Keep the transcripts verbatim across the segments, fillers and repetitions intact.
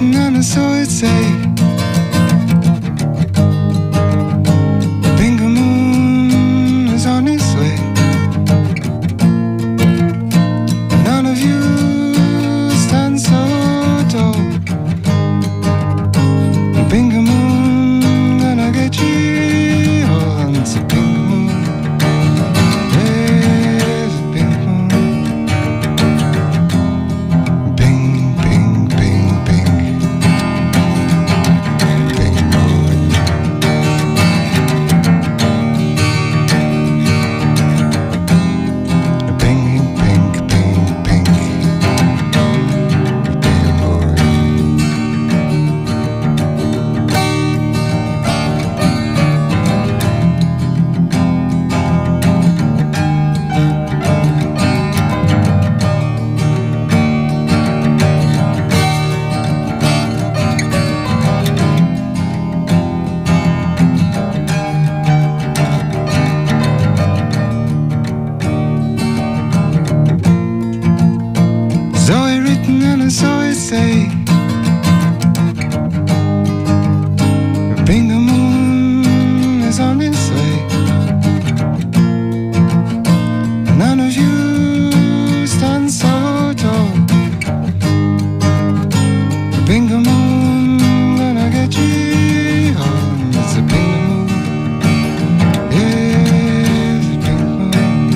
written and so it say. Bingo moon is on its way. None of you stand so tall. Bingo moon gonna get you all. It's a bingo moon. There's a bingo moon. Bing, bing, bing, bing. Bingo moon. Bing, bing, bing, bing. Bingo moon. Zoe written and so it say. Bingo moon is on its way. None of you stand so tall. Bingo moon gonna get you home. It's a bingo moon. Yeah, it's a bingo moon.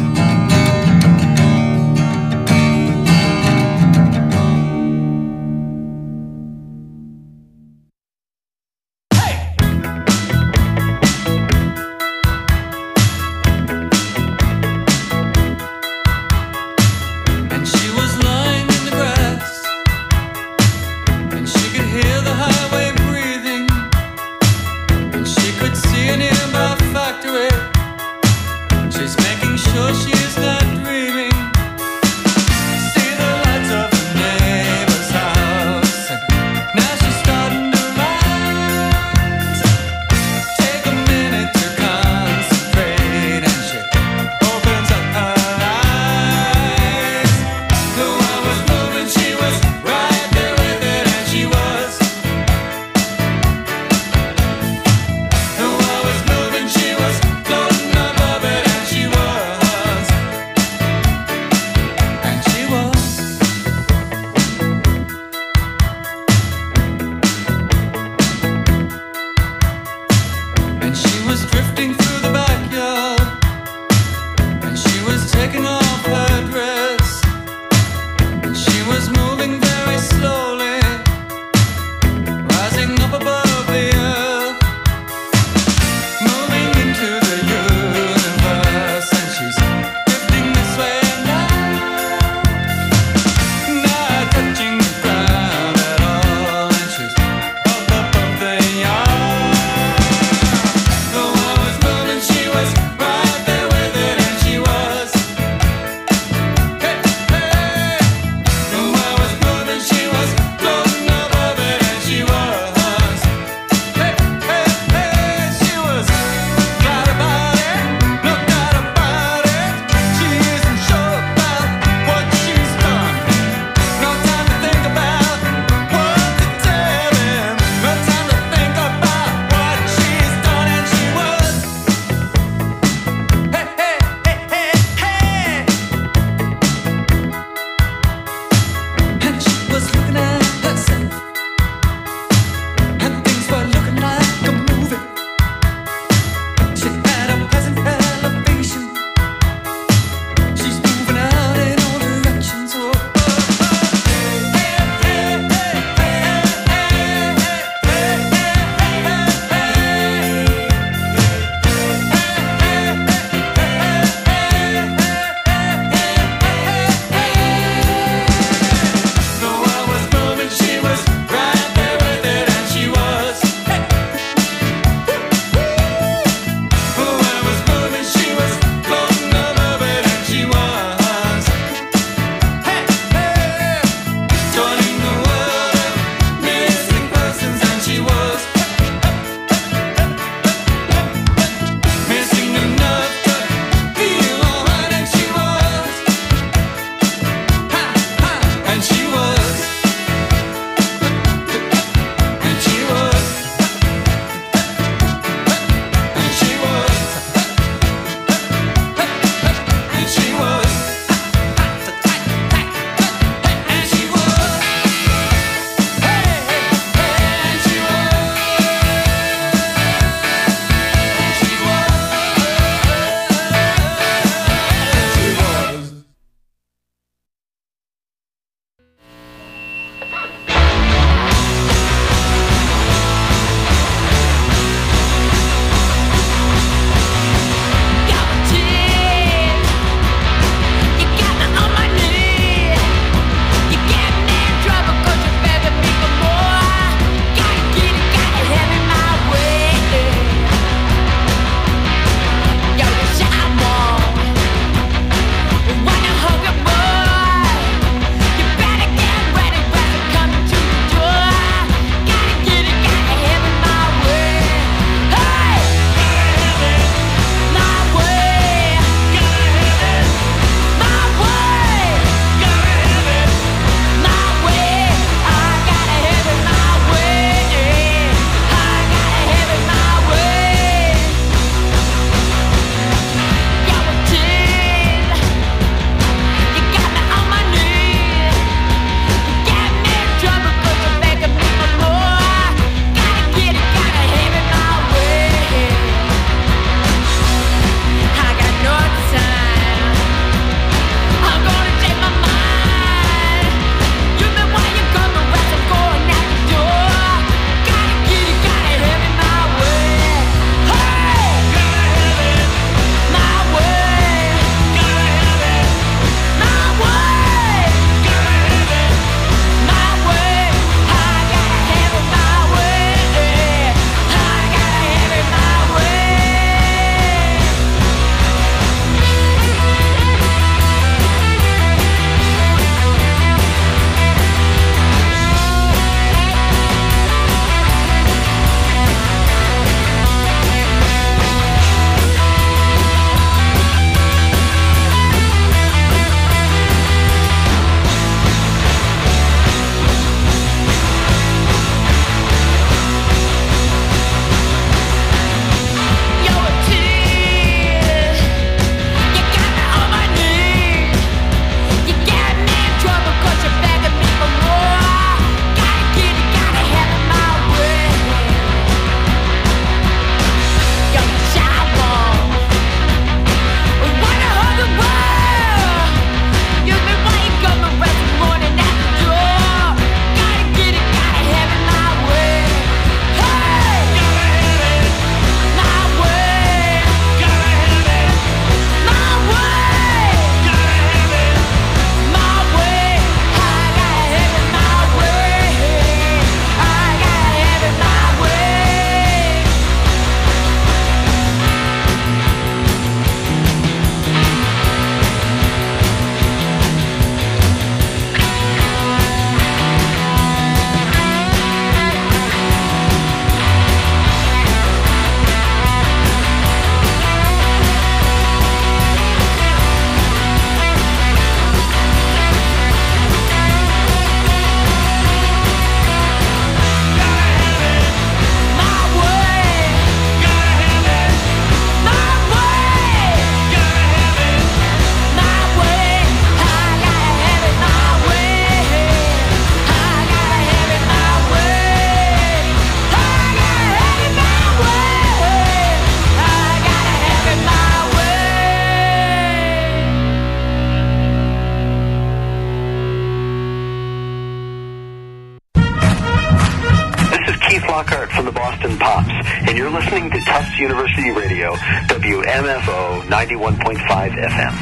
Lockhart from the Boston Pops, and you're listening to Tufts University Radio, W M F O ninety-one point five F M.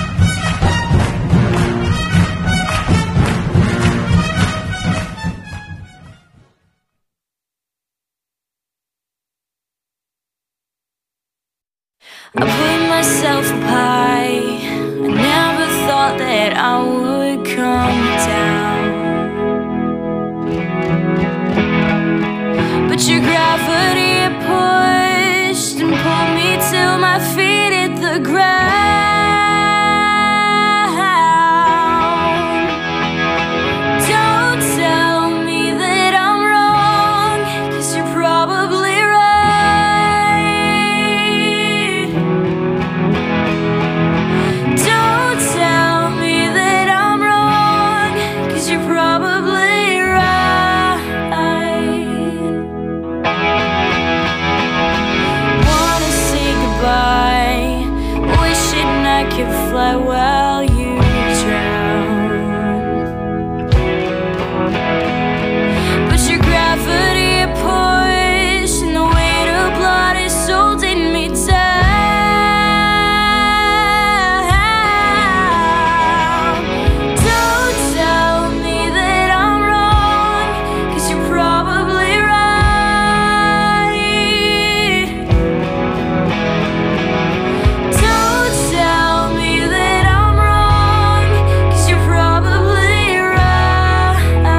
I put myself up high. I never thought that I would come down, but your gravity pushed and pulled me till my feet hit the ground. Don't tell me that I'm wrong, 'cause you're probably right. Don't tell me that I'm wrong, 'cause you're probably right. Wanna say goodbye, wishing I could fly while you drown, but your gravity pushed and the weight of blood is holding me down. Don't tell me that I'm wrong, 'cause you're probably right. Don't tell me that I'm wrong, 'cause you're probably right.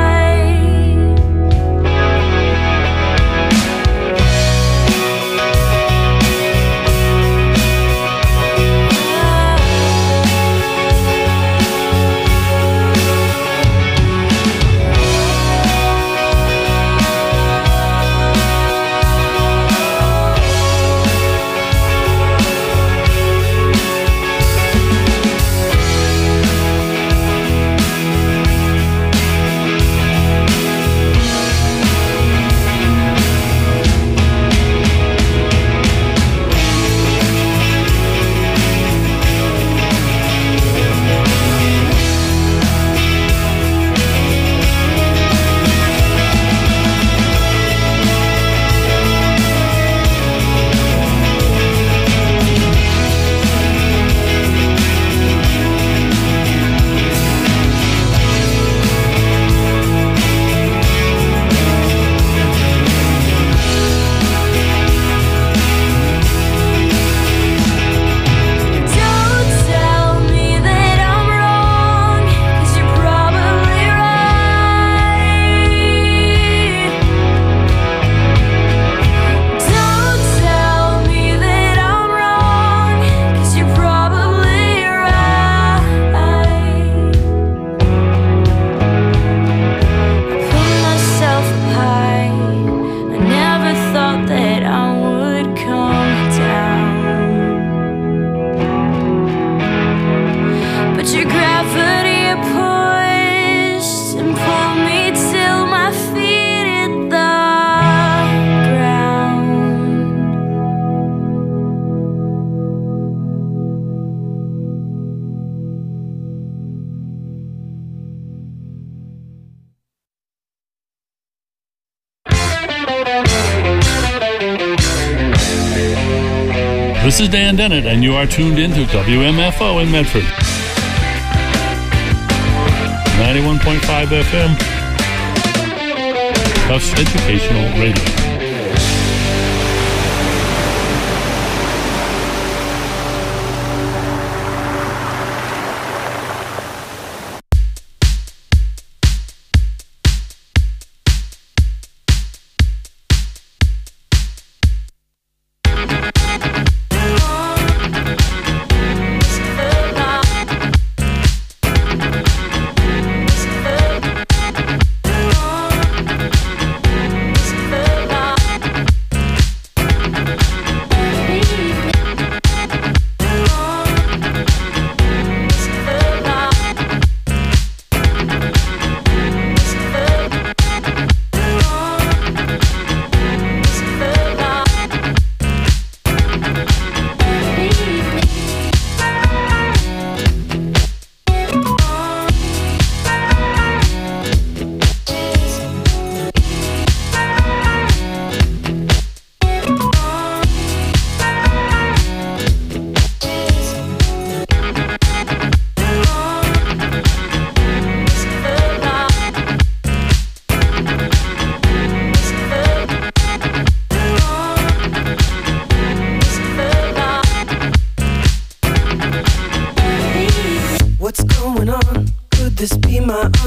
Don't tell me that I'm wrong, 'cause you're probably right. Don't tell me that I'm wrong, 'cause you're probably right. I put myself up high. I never thought that I would come down, but your gravity pushed and pulled me till my feet hit the ground. This is Dan Dennett, and you are tuned in to W M F O in Medford. ninety-one point five F M, Tufts Educational Radio. It's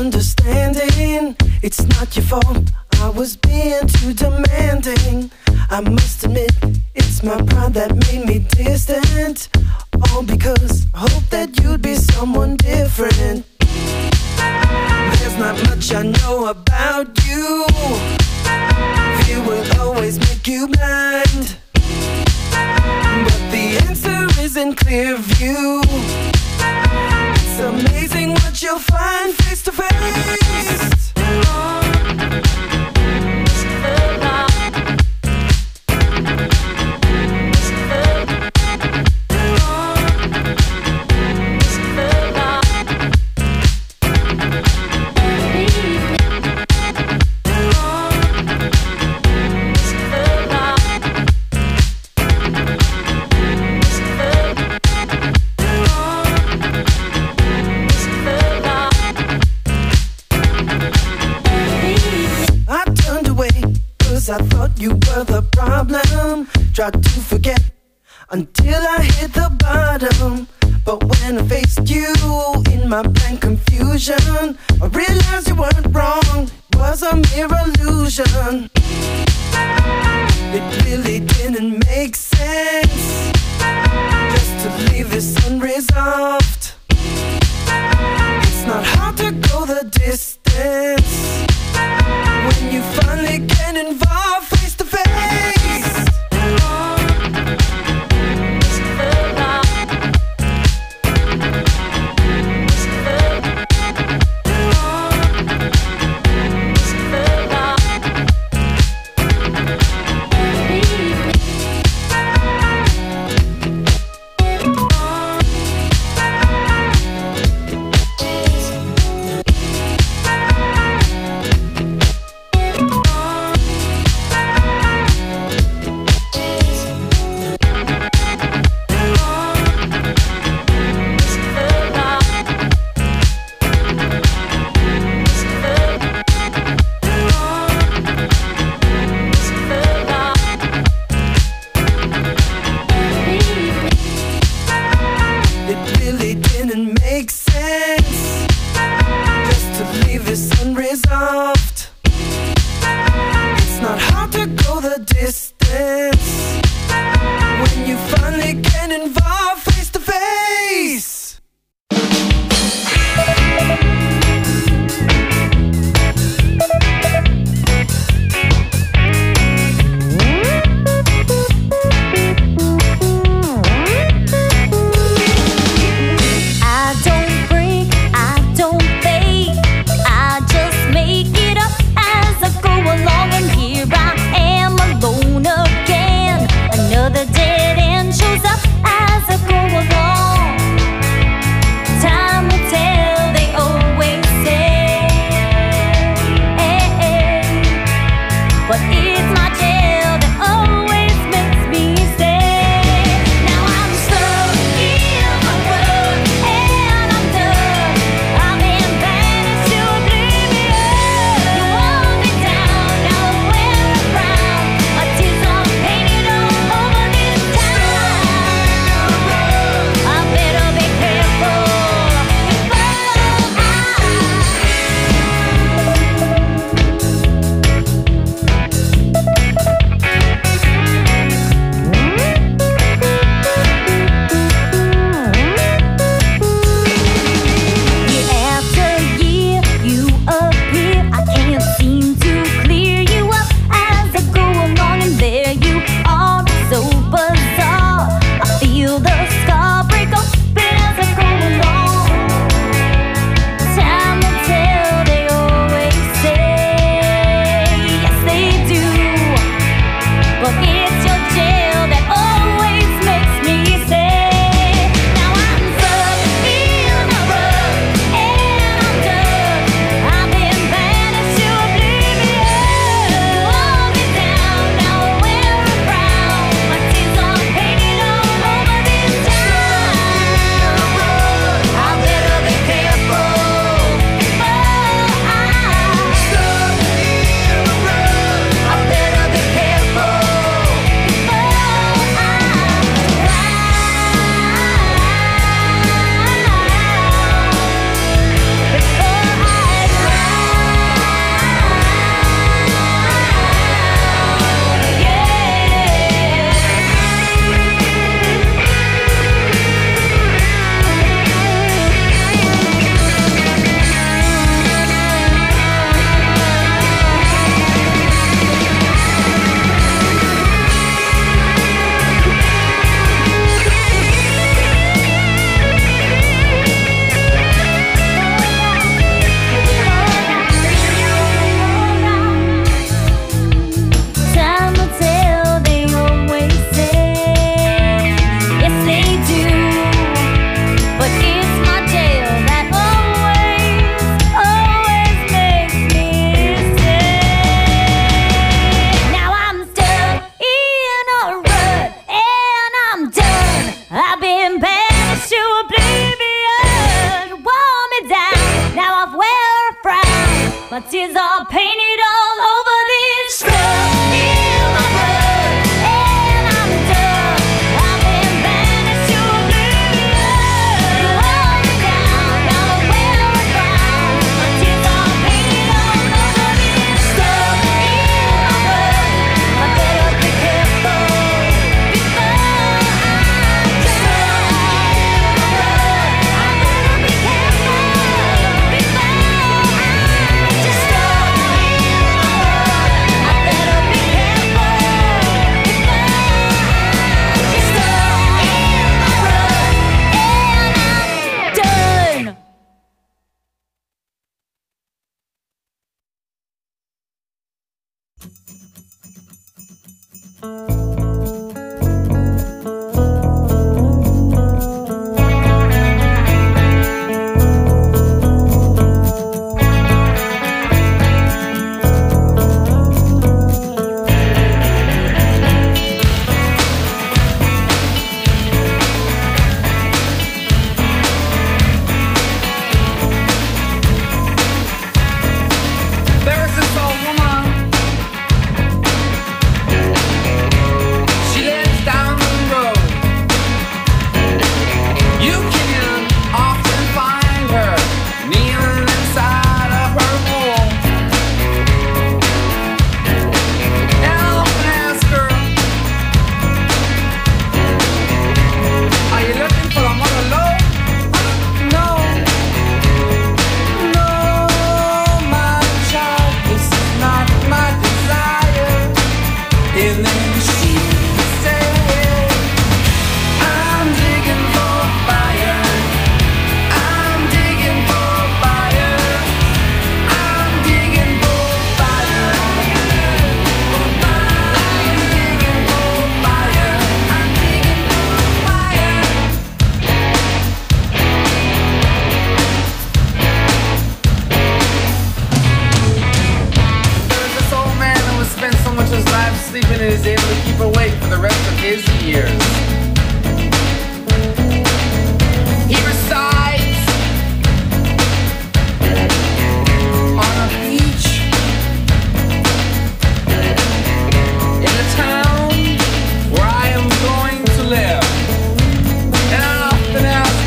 understanding. It's not your fault, I was being too demanding. I must admit, it's my pride that made me distant. All because I hope that you'd be someone different. There's not much I know about you. Fear will always make you blind, but the answer is in clear view. It's amazing what you'll find face to face. I thought you were the problem. Tried to forget until I hit the bottom. But when I faced you in my blank confusion, I realized you weren't wrong, it was a mere illusion. It really didn't make sense just to leave this unresolved. It's not hard to go the distance when you finally get involved face to face. Along, and here I am alone My tears are painted all over this stuff in my blood, and I'm done. I've been banished to oblivion. You hold me down, now I wear a crown. My tears are painted all over this stuff in my blood. I better be careful before I drown. I better be careful before I just sleeping and is able to keep awake for the rest of his years. He resides on a beach in the town where I am going to live. And I often ask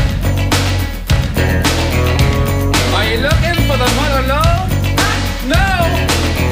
him, are you looking for the mother love? No!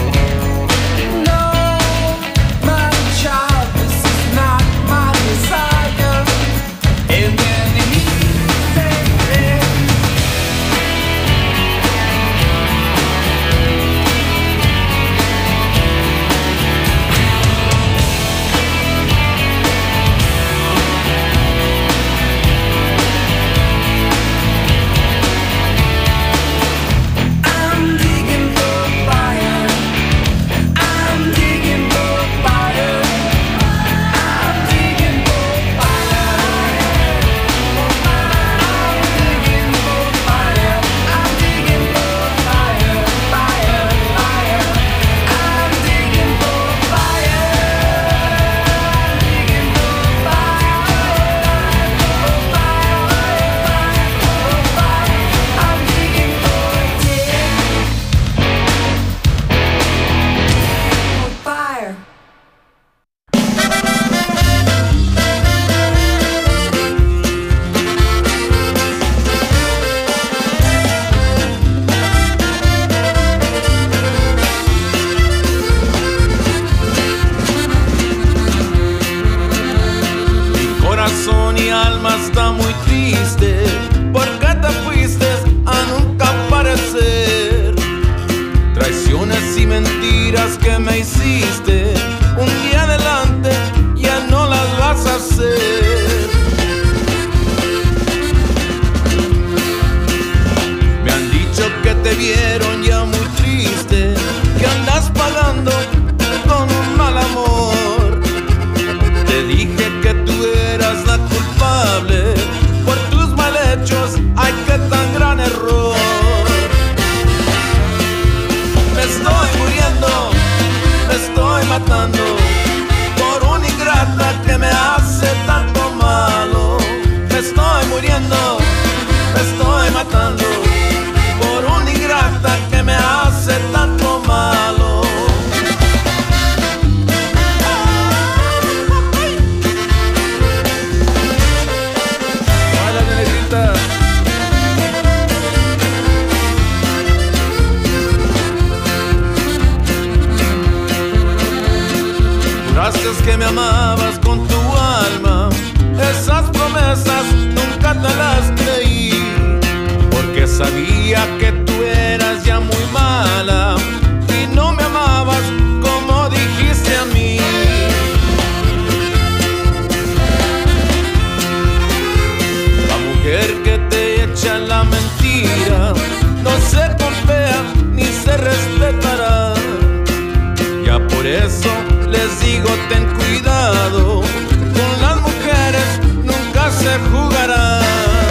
Mi alma está muy triste porque te fuiste a nunca aparecer. Traiciones y mentiras que me hiciste, un día adelante ya no las vas a hacer. Me han dicho que te vieron ya muy triste, que andas pagando con un mal amor. Te dije que tú eras la culpable por tus mal hechos, ay, qué tan gran error. Me estoy muriendo, me estoy matando por una ingrata que me hace tanto malo. Me estoy muriendo, me estoy matando por una ingrata que me hace dices que me amabas con tu alma, esas promesas nunca te las creí, porque sabía que tú eras ya muy mala y no me amabas como dijiste a mí. La mujer que te echa la mentira no se golpea ni se respetará. Ya por eso les digo ten cuidado, con las mujeres nunca se jugará.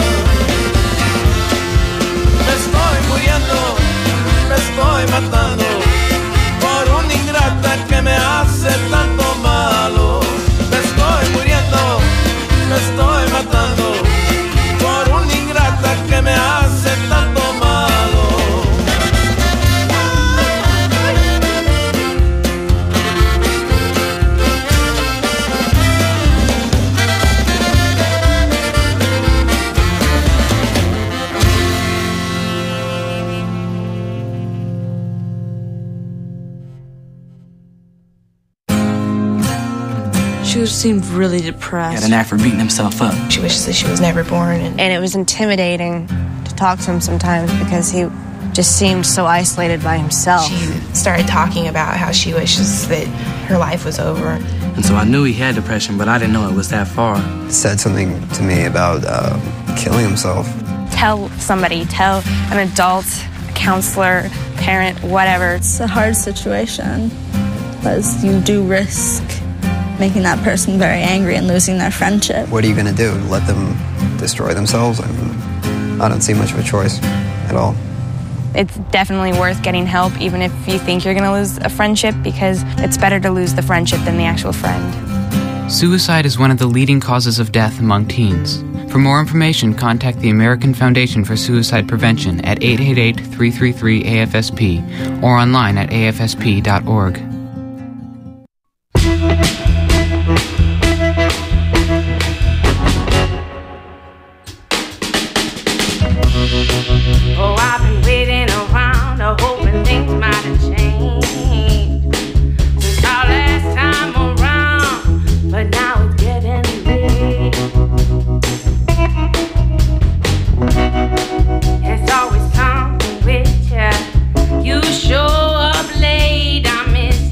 Me estoy muriendo, me estoy matando por una ingrata que me hace tanto malo. Me estoy muriendo, me estoy matando por una ingrata que me hace tanto malo. She seemed really depressed. Had an knack for beating himself up. She wishes that she was never born. And, and it was intimidating to talk to him sometimes because he just seemed so isolated by himself. She started talking about how she wishes that her life was over. And so I knew he had depression, but I didn't know it was that far. He said something to me about uh, killing himself. Tell somebody, tell an adult, a counselor, parent, whatever. It's a hard situation because you do risk making that person very angry and losing their friendship. What are you going to do? Let them destroy themselves? I mean, I don't see much of a choice at all. It's definitely worth getting help, even if you think you're going to lose a friendship, because it's better to lose the friendship than the actual friend. Suicide is one of the leading causes of death among teens. For more information, contact the American Foundation for Suicide Prevention at eight eight eight, three three three, A F S P or online at A F S P dot org. Oh, I've been waiting around, hoping things might have changed since our last time around, but now it's getting late. It's always something with you. You show up late, I miss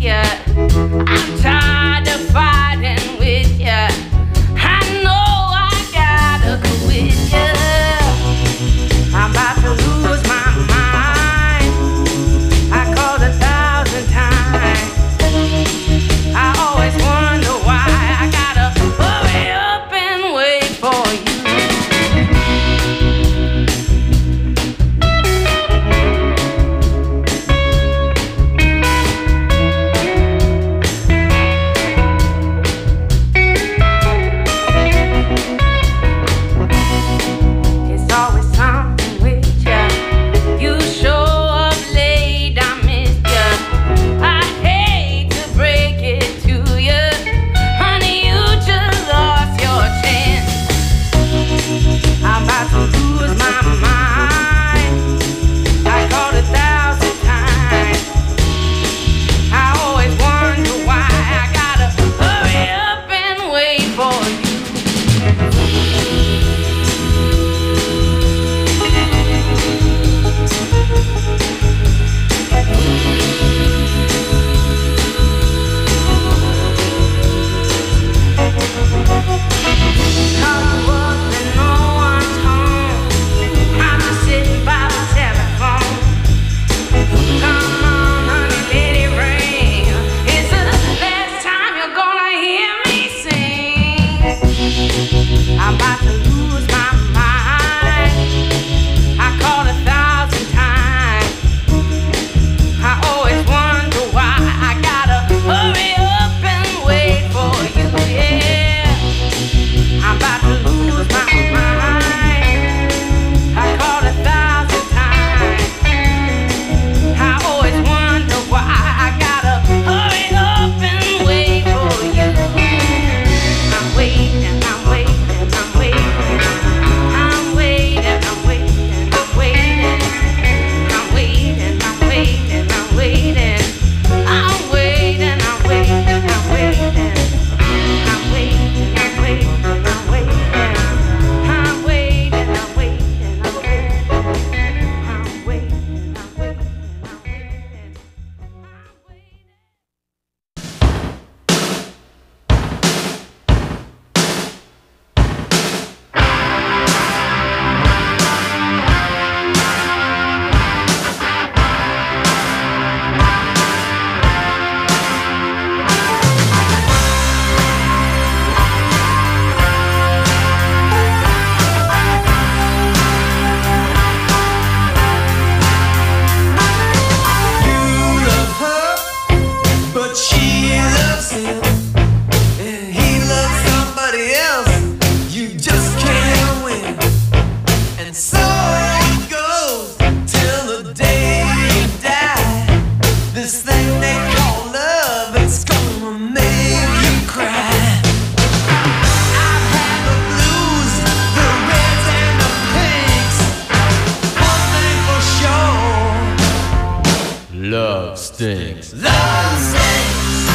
Love stings. Love stings.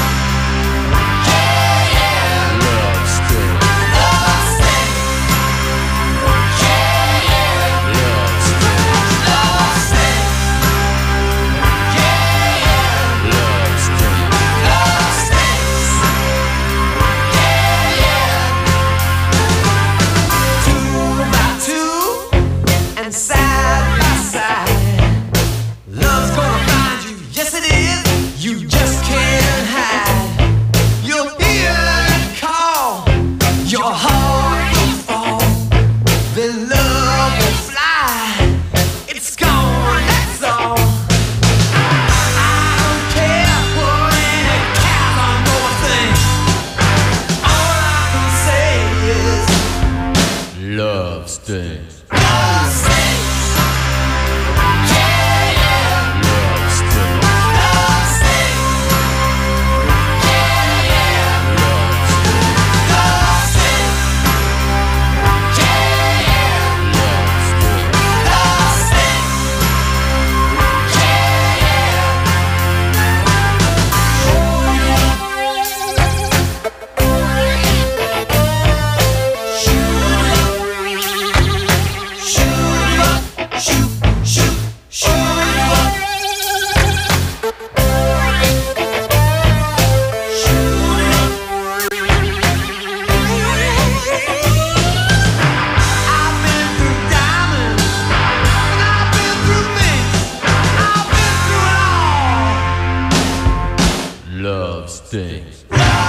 Side by side, love's gonna find you. Yes, it is. You just can't hide. You'll hear it call. Your heart will fall. Then love will fly. It's gone. That's all. I don't care what any cows on more things. All I can say is love stings. Love stings.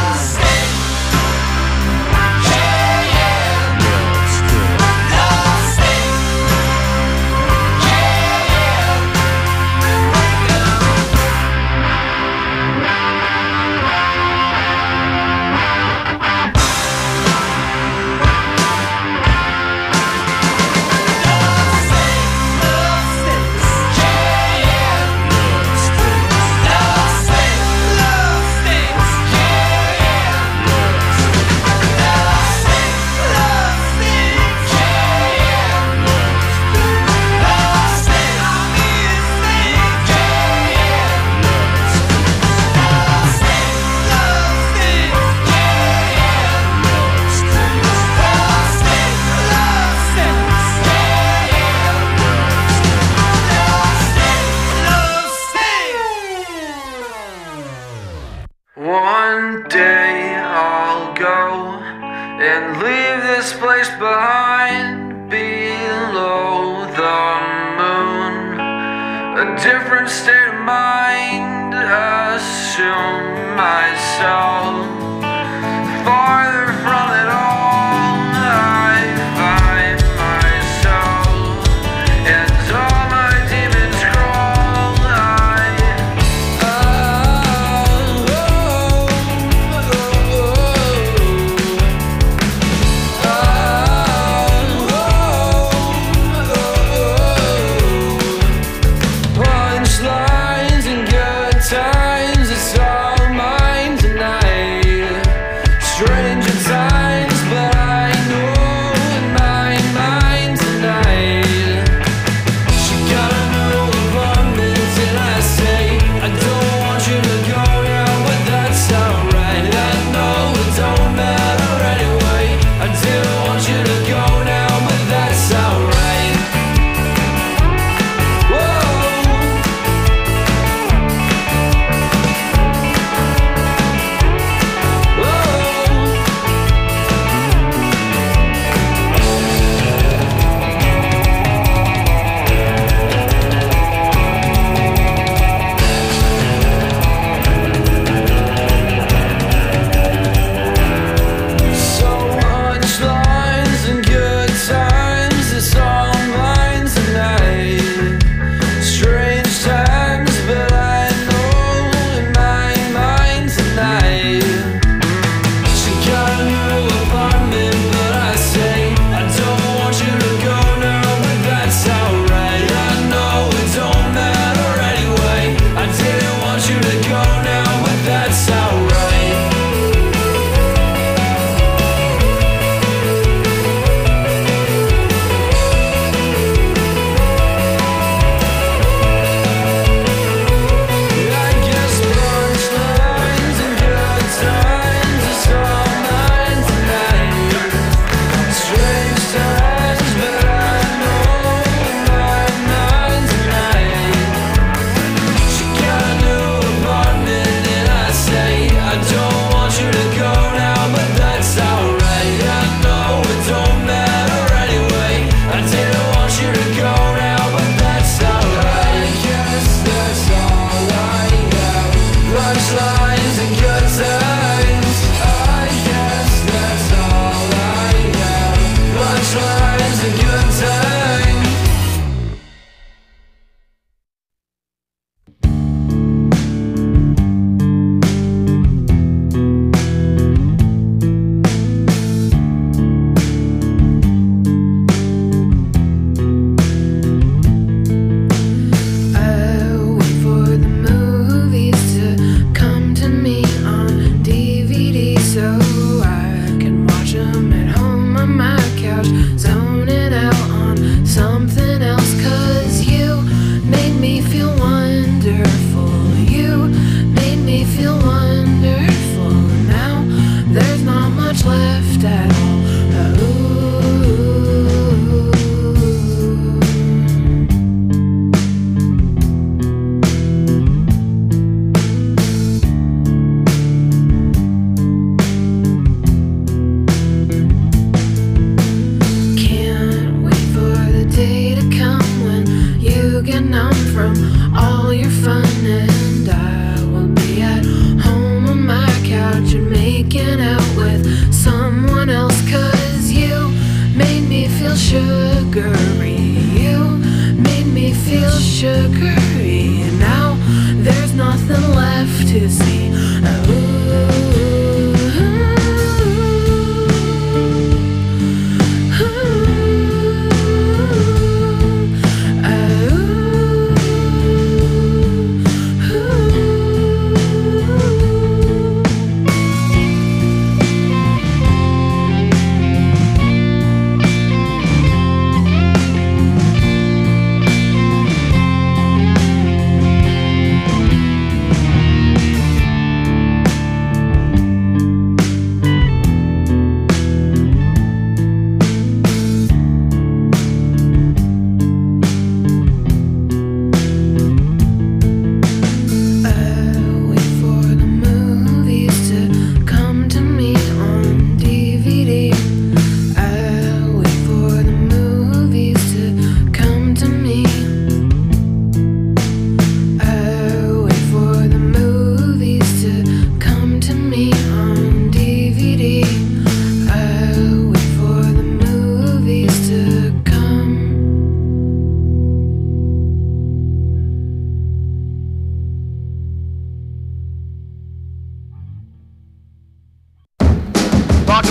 One day I'll go and leave this place behind, below the moon. A different state of mind, assume myself farther from it all. I find myself and all my demons crawl. I punchlines and good times, it's all mine tonight. Stranger times.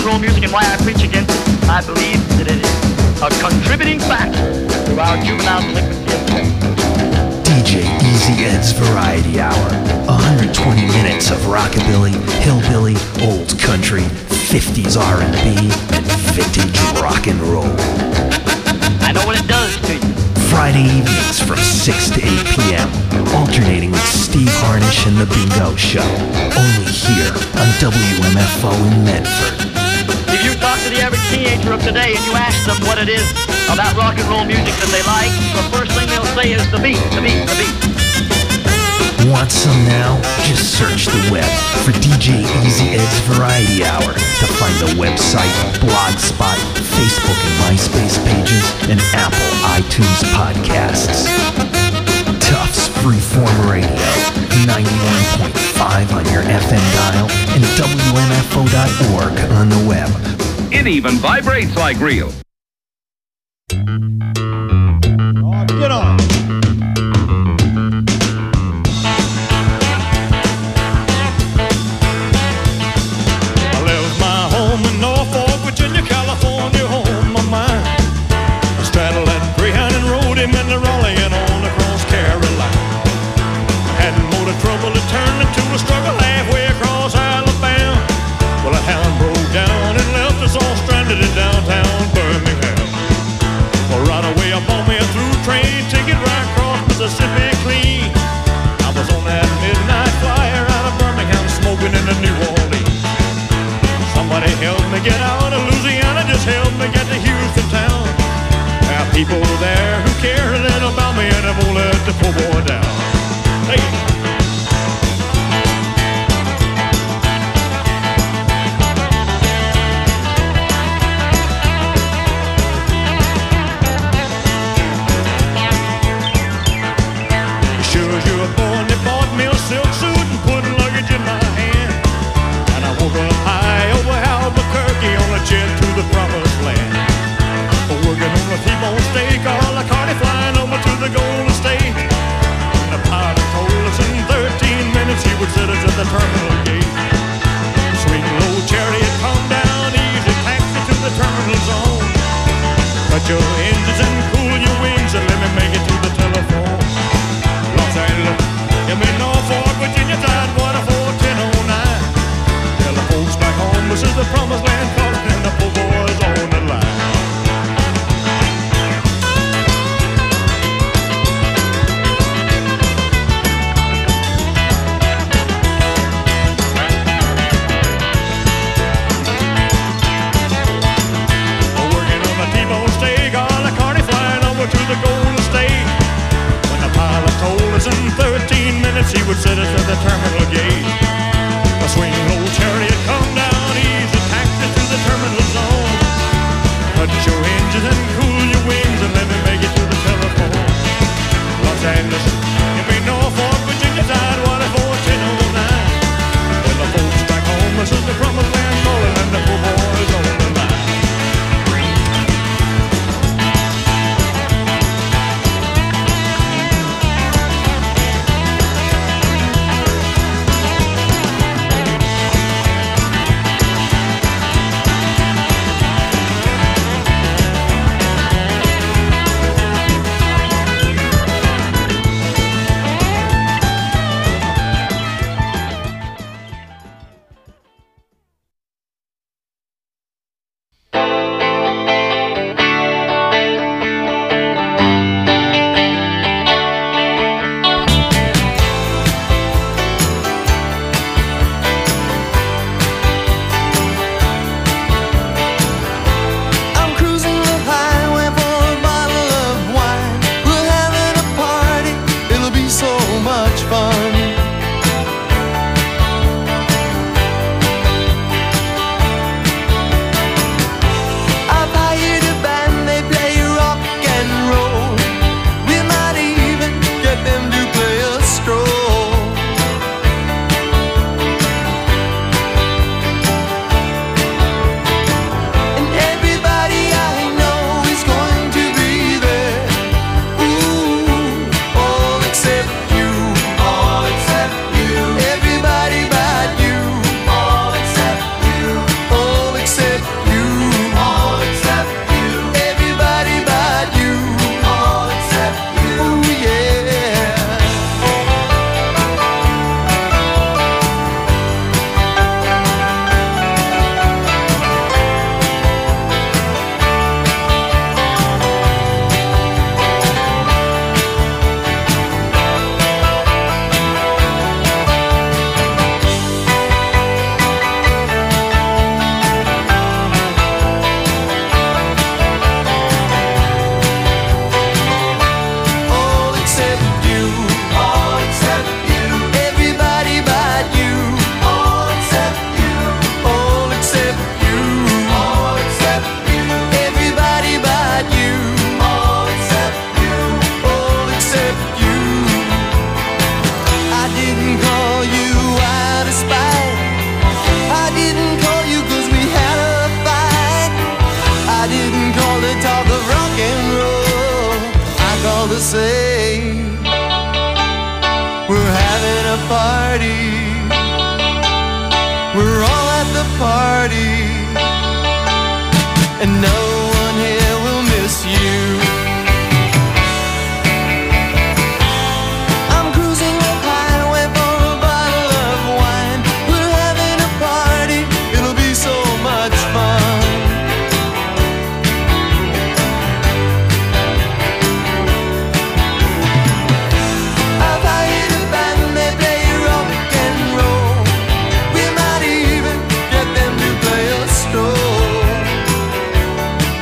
and roll music and why I preach against it. I believe that it is a contributing factor to our juvenile delinquency of sex. D J Easy Ed's Variety Hour. one hundred twenty minutes of rockabilly, hillbilly, old country, fifties R and B, and vintage rock and roll. I know what it does to you. Friday evenings from six to eight p.m. Alternating with Steve Harnish and The Bingo Show. Only here on W M F O in Medford. If you talk to the average teenager of today and you ask them what it is about rock and roll music that they like, the first thing they'll say is the beat, the beat, the beat. Want some now? Just search the web for D J Easy Ed's Variety Hour to find the website, Blogspot, Facebook and MySpace pages, and Apple iTunes podcasts. Tufts Freeform Radio, ninety-one point five on your F M dial, and W M F O dot org on the web. It even vibrates like real. Oh, get on. Mississippi clean. I was on that midnight flyer out of Birmingham, smoking into New Orleans. Somebody helped me get out of Louisiana, just helped me get to Houston town. There are people there who care a little about me, and I won't let the poor boy down. Hey. T-bone steak, all the carny flying over to the Golden State. And the pilot told us in thirteen minutes he would set us at the terminal gate. Swing low chariot, come down easy, taxi to the terminal zone. Cut your engines and cool your wings and let me make it to the telephone. Los Angeles, give me Norfolk, Virginia, Tidewater, fourteen oh nine. Tell the folks back home this is the promised land, calling and the poor boys on the line. In thirteen minutes he would set us at the terminal gate. A swing low chariot, come down easy, taxi to the terminal zone. Cut your engines and cool your wings and let me make it to the telephone. Los Angeles, give me Norfolk, Virginia, Tidewater, fourteen oh nine. Tell the folks back home this is the promised land, calling and the poor boys on the line. say we're having a party. We're all at the party, and no one here will miss you. I'm cruising up highway for a bottle of wine. We're having a party, it'll be so much fun. I've hired a band, they play rock and roll. We might even get them to play a stroll.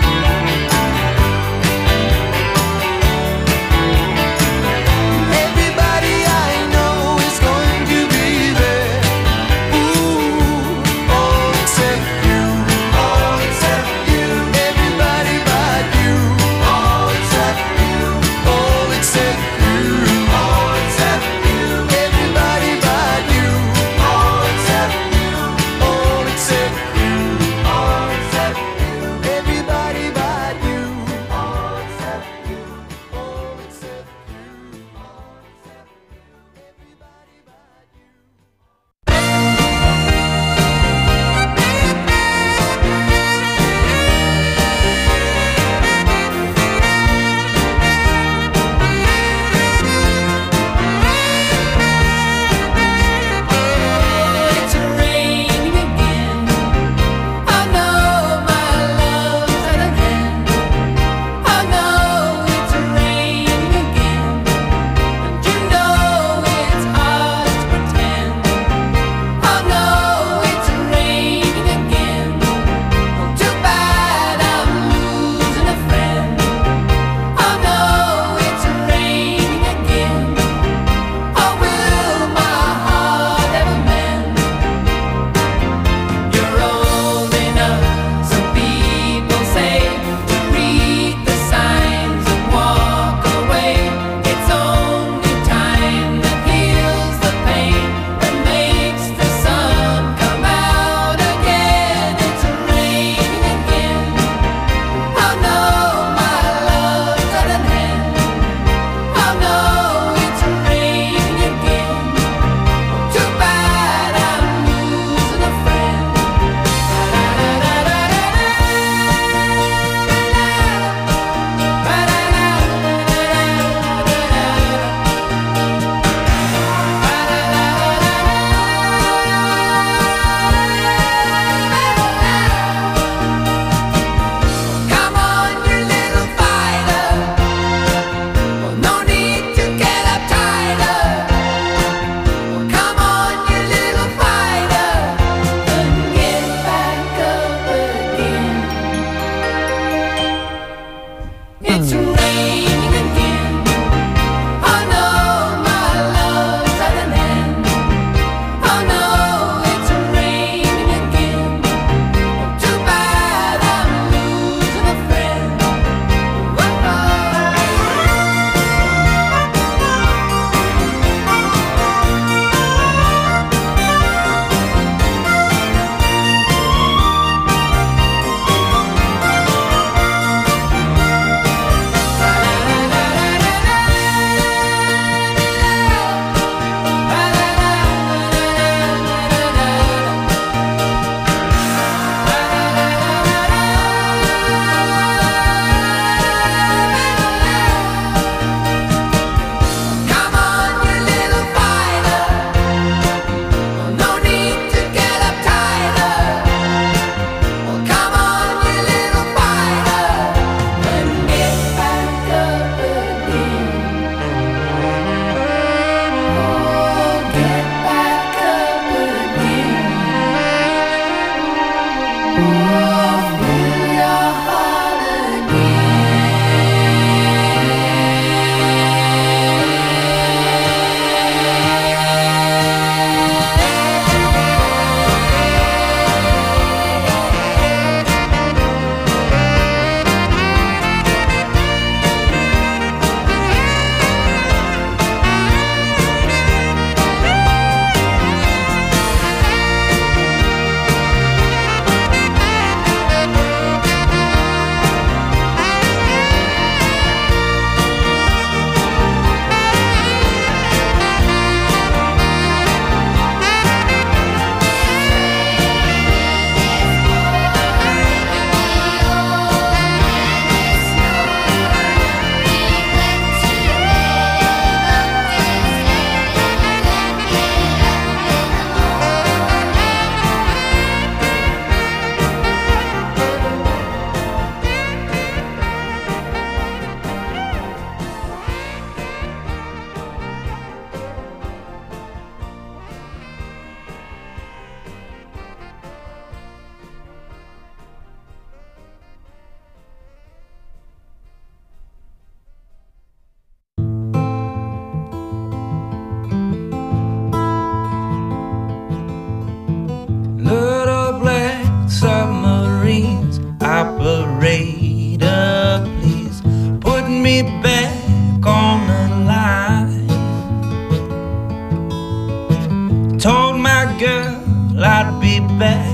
girl, I'd be back.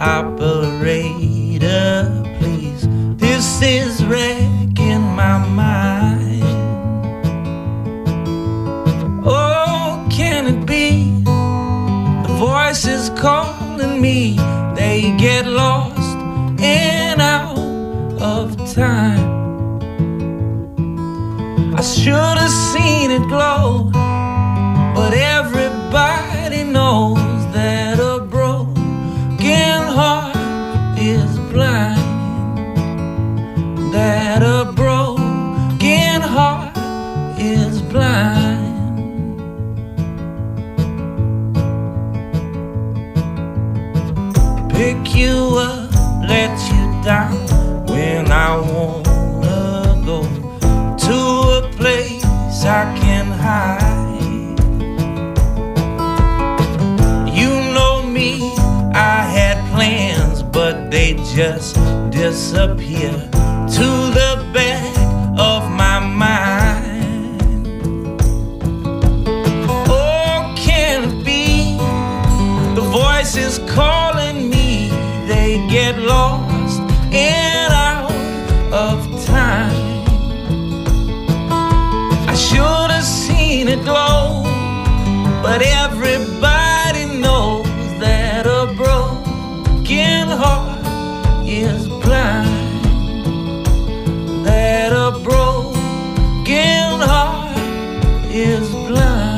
Operator, please. This is wrecking my mind. Oh, can it be? The voices calling me, they get lost and out of time. I should have seen it glow, but everybody knows that a broken heart is blind. That a broken heart is blind. Pick you up, let you down when I wanna go to a place I can hide. You know me, I had plans, but they just disappear to the back of my mind. Oh, can it be? The voices calling me, they get lost and out of time. I should have seen it glow, but everybody knows that a broken heart is blind. That a broken heart is blind.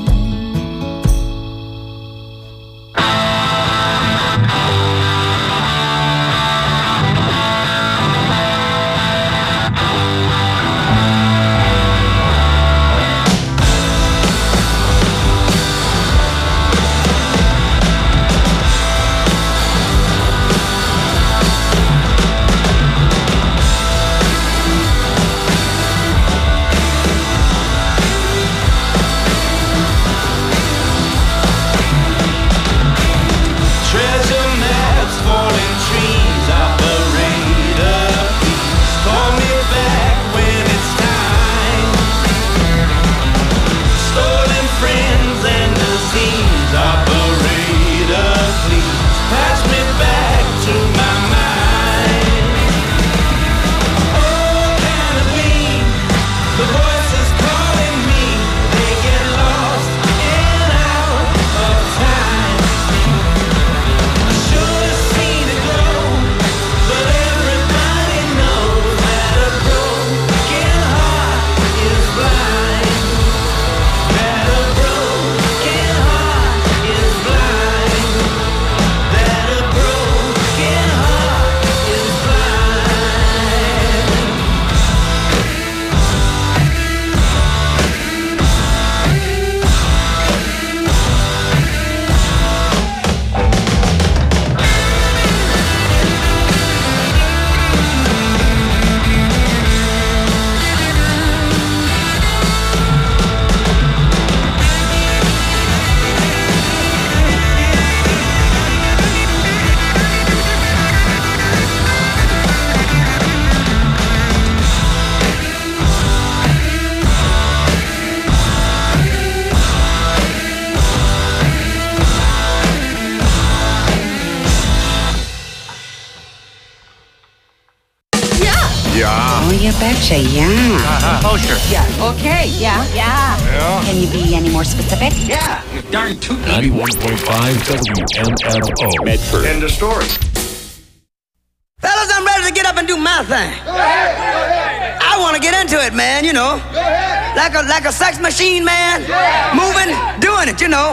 You betcha, yeah. Uh-huh. Oh, sure. Yeah. Okay, yeah. Yeah. Yeah. Can you be any more specific? Yeah. Darn tootin'. ninety-one point five W M F O. Medford. End of story. Fellas, I'm ready to get up and do my thing. Go ahead. Go ahead. I want to get into it, man, you know. Go ahead. Like a like a sex machine, man. Yeah. Moving, doing it, you know.